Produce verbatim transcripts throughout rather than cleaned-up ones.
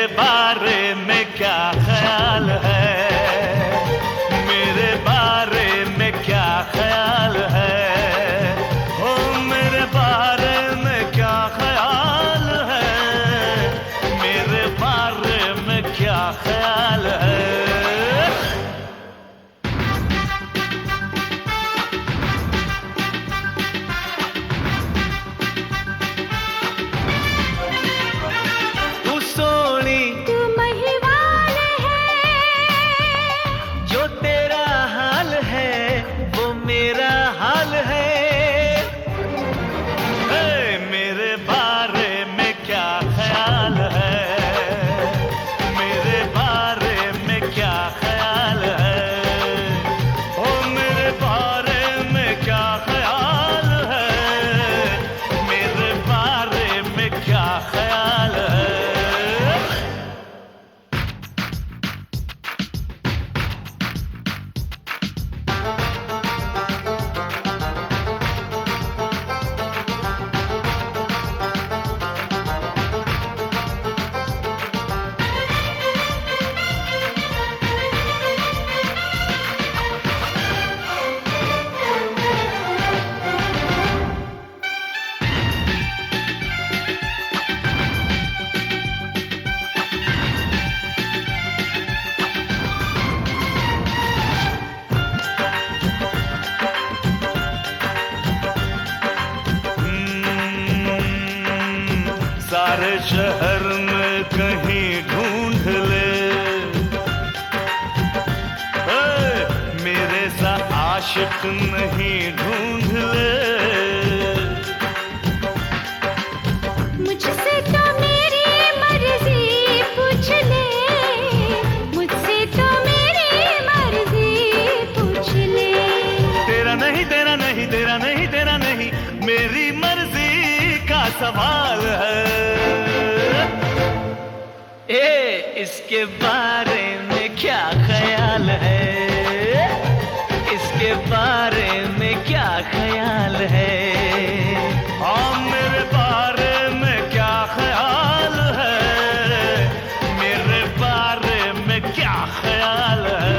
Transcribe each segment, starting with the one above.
बारे में क्या ख्याल है, मेरे बारे में क्या ख्याल है, हो मेरे बारे में क्या ख्याल है, मेरे बारे में क्या ख्याल है। सारे शहर में कहीं ढूंढ ले, मेरे सा आशिक नहीं ढूंढ ले। मुझसे तो मेरी मर्जी पूछ ले, मुझसे तो मेरी मर्जी पूछ ले। तेरा नहीं तेरा नहीं तेरा नहीं तेरा नहीं, मेरी मर्जी का सवाल है। ए, इसके बारे में क्या ख्याल है, इसके बारे में क्या ख्याल है, हाँ मेरे बारे में क्या ख्याल है, मेरे बारे में क्या ख्याल है।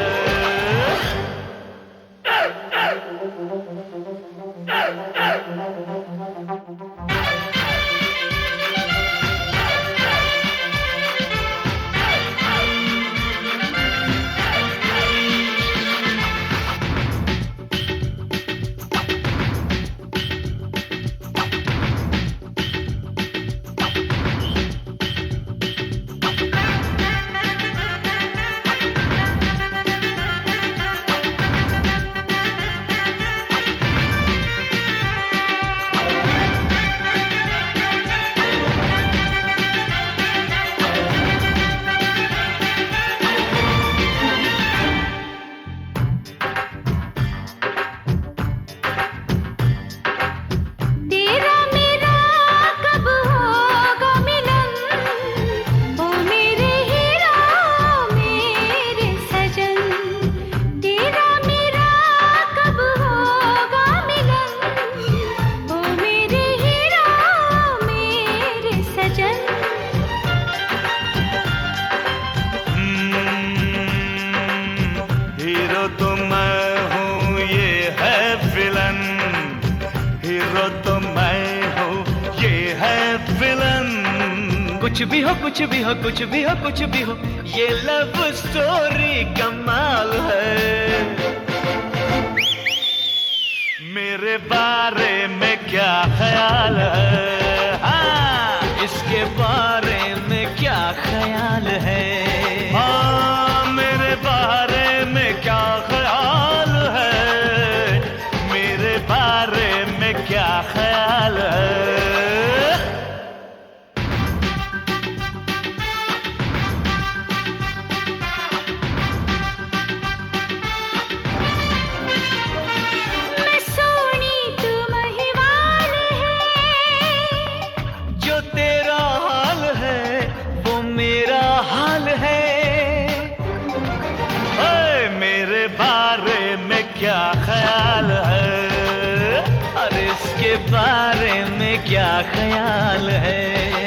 हीरो तो मैं हूँ ये है विलन, हीरो तो मैं हूँ ये है विलन। कुछ भी हो कुछ भी हो कुछ भी हो कुछ भी हो, ये लव स्टोरी कमाल है। मेरे बारे में क्या ख्याल है, हाँ इसके बारे में क्या ख्याल है, हाँ मेरे बारे में क्या ख्याल है, मेरे बारे में क्या ख्याल है। क्या ख्याल है, और इसके बारे में क्या ख्याल है।